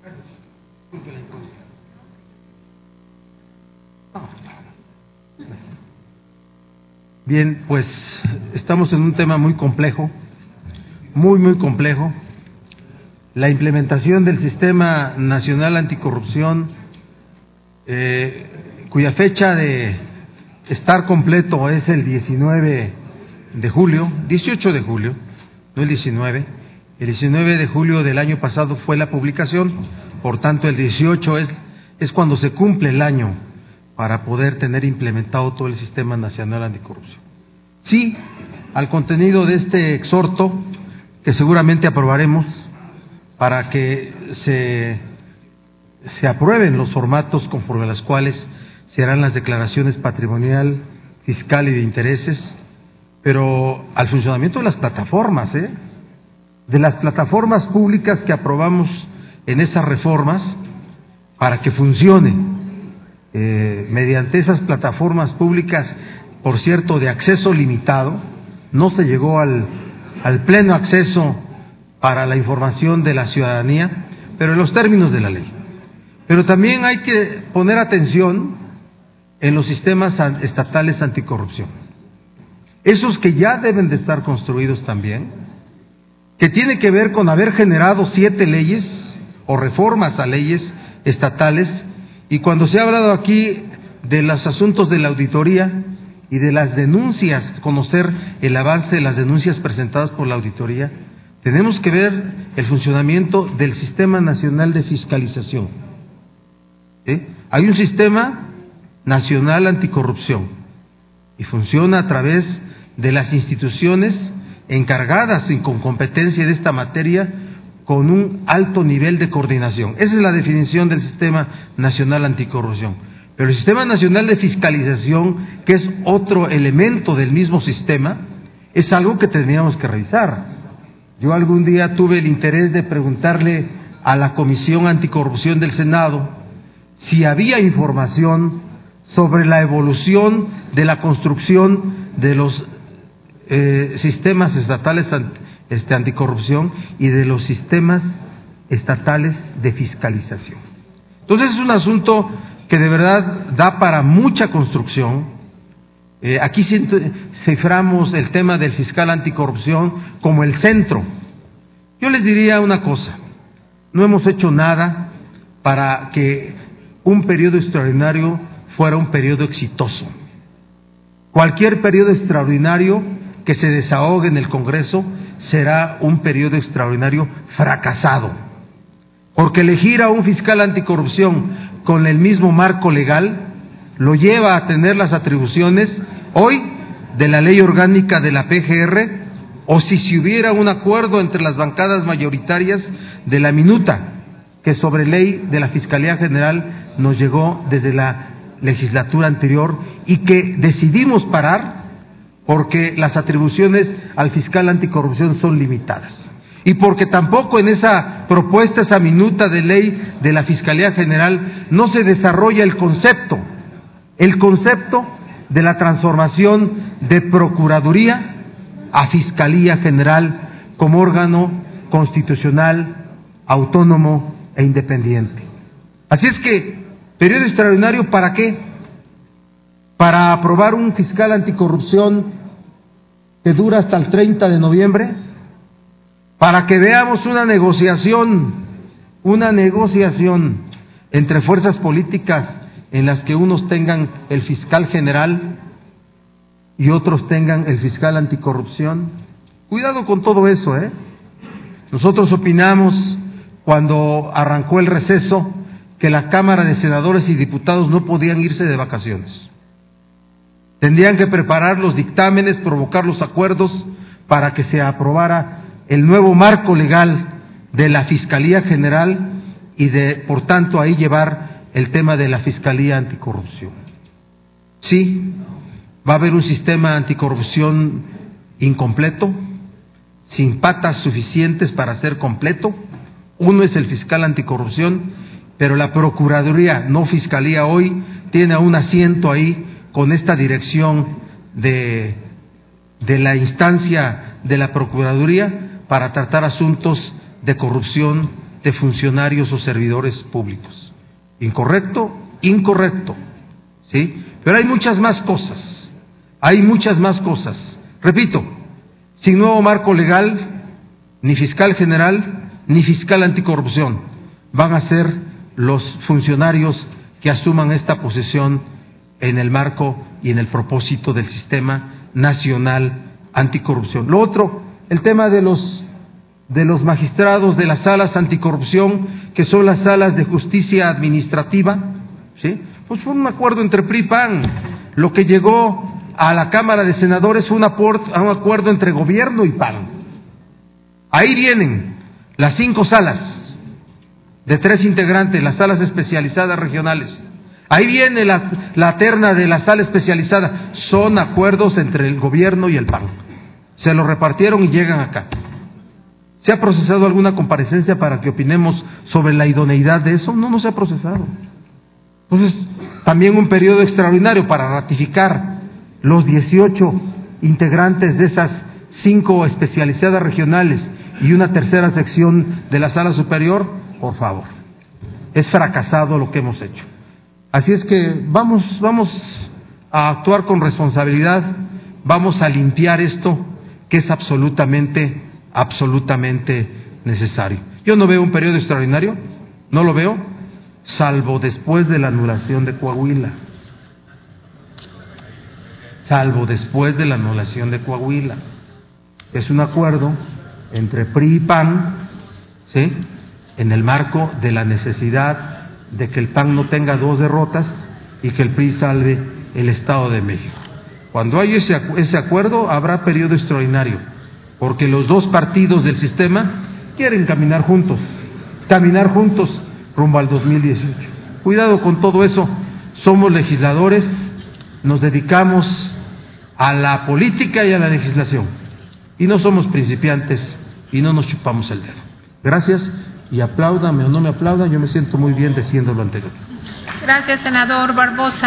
Bien, pues estamos en un tema muy complejo, muy complejo. La implementación del Sistema Nacional Anticorrupción, cuya fecha de estar completo es el 19 de julio, 18 de julio, no el 19. El 19 de julio del año pasado fue la publicación, por tanto el 18 es cuando se cumple el año para poder tener implementado todo el Sistema Nacional Anticorrupción. Sí, al contenido de este exhorto, que seguramente aprobaremos, para que se aprueben los formatos conforme a los cuales se harán las declaraciones patrimonial, fiscal y de intereses, pero al funcionamiento de las plataformas, de las plataformas públicas que aprobamos en esas reformas, para que funcione mediante esas plataformas públicas, por cierto, de acceso limitado. No se llegó al pleno acceso para la información de la ciudadanía, pero en los términos de la ley. Pero también hay que poner atención en los sistemas estatales anticorrupción, esos que ya deben de estar construidos también, que tiene que ver con haber generado 7 leyes o reformas a leyes estatales. Y cuando se ha hablado aquí de los asuntos de la auditoría y de las denuncias, conocer el avance de las denuncias presentadas por la auditoría, tenemos que ver el funcionamiento del Sistema Nacional de Fiscalización. Hay un Sistema Nacional Anticorrupción y funciona a través de las instituciones encargadas y con competencia de esta materia, con un alto nivel de coordinación. Esa es la definición del Sistema Nacional Anticorrupción. Pero el Sistema Nacional de Fiscalización, que es otro elemento del mismo sistema, es algo que tendríamos que revisar. Yo algún día tuve el interés de preguntarle a la Comisión Anticorrupción del Senado si había información sobre la evolución de la construcción de los sistemas estatales anticorrupción y de los sistemas estatales de fiscalización. Entonces es un asunto que de verdad da para mucha construcción. Aquí ciframos el tema del fiscal anticorrupción como el centro. Yo les diría una cosa: no hemos hecho nada para que un periodo extraordinario fuera un periodo exitoso. Cualquier periodo extraordinario que se desahogue en el Congreso será un periodo extraordinario fracasado, porque elegir a un fiscal anticorrupción con el mismo marco legal lo lleva a tener las atribuciones hoy de la ley orgánica de la PGR, o si hubiera un acuerdo entre las bancadas mayoritarias de la minuta que sobre ley de la Fiscalía General nos llegó desde la legislatura anterior y que decidimos parar porque las atribuciones al fiscal anticorrupción son limitadas y porque tampoco en esa propuesta, esa minuta de ley de la Fiscalía General, no se desarrolla el concepto de la transformación de Procuraduría a Fiscalía General como órgano constitucional, autónomo e independiente. Así es que, periodo extraordinario, ¿para qué? Para aprobar un fiscal anticorrupción que dura hasta el 30 de noviembre, para que veamos una negociación entre fuerzas políticas en las que unos tengan el fiscal general y otros tengan el fiscal anticorrupción. Cuidado con todo eso, Nosotros opinamos, cuando arrancó el receso, que la Cámara de Senadores y Diputados no podían irse de vacaciones. Tendrían que preparar los dictámenes, provocar los acuerdos para que se aprobara el nuevo marco legal de la Fiscalía General y por tanto ahí llevar el tema de la Fiscalía Anticorrupción. Sí, va a haber un sistema anticorrupción incompleto, sin patas suficientes para ser completo. Uno es el fiscal anticorrupción, pero la Procuraduría, no Fiscalía hoy, tiene un asiento ahí con esta dirección de la instancia de la Procuraduría para tratar asuntos de corrupción de funcionarios o servidores públicos. Incorrecto, incorrecto, ¿sí? Pero hay muchas más cosas, Repito, sin nuevo marco legal, ni fiscal general, ni fiscal anticorrupción van a ser los funcionarios que asuman esta posición en el marco y en el propósito del Sistema Nacional Anticorrupción. Lo otro, el tema de los magistrados de las salas anticorrupción, que son las salas de justicia administrativa, ¿sí? Pues fue un acuerdo entre PRI y PAN. Lo que llegó a la Cámara de Senadores fue un acuerdo entre gobierno y PAN. Ahí vienen las 5 salas de 3 integrantes, las salas especializadas regionales. Ahí viene la terna de la sala especializada. Son acuerdos entre el gobierno y el PAN. Se lo repartieron y llegan acá. ¿Se ha procesado alguna comparecencia para que opinemos sobre la idoneidad de eso? No, no se ha procesado. Entonces, también un periodo extraordinario para ratificar los 18 integrantes de esas 5 especializadas regionales y una tercera sección de la sala superior, por favor. Es fracasado lo que hemos hecho. Así es que vamos a actuar con responsabilidad, vamos a limpiar esto que es absolutamente necesario. Yo no veo un periodo extraordinario, no lo veo, salvo después de la anulación de Coahuila. Es un acuerdo entre PRI y PAN, ¿sí?, en el marco de la necesidad de que el PAN no tenga 2 derrotas y que el PRI salve el Estado de México. Cuando hay ese acuerdo, habrá periodo extraordinario, porque los 2 partidos del sistema quieren caminar juntos rumbo al 2018. Cuidado con todo eso, somos legisladores, nos dedicamos a la política y a la legislación, y no somos principiantes y no nos chupamos el dedo. Gracias, y apláudame o no me aplaudan, yo me siento muy bien diciendo lo anterior. Gracias, senador Barbosa.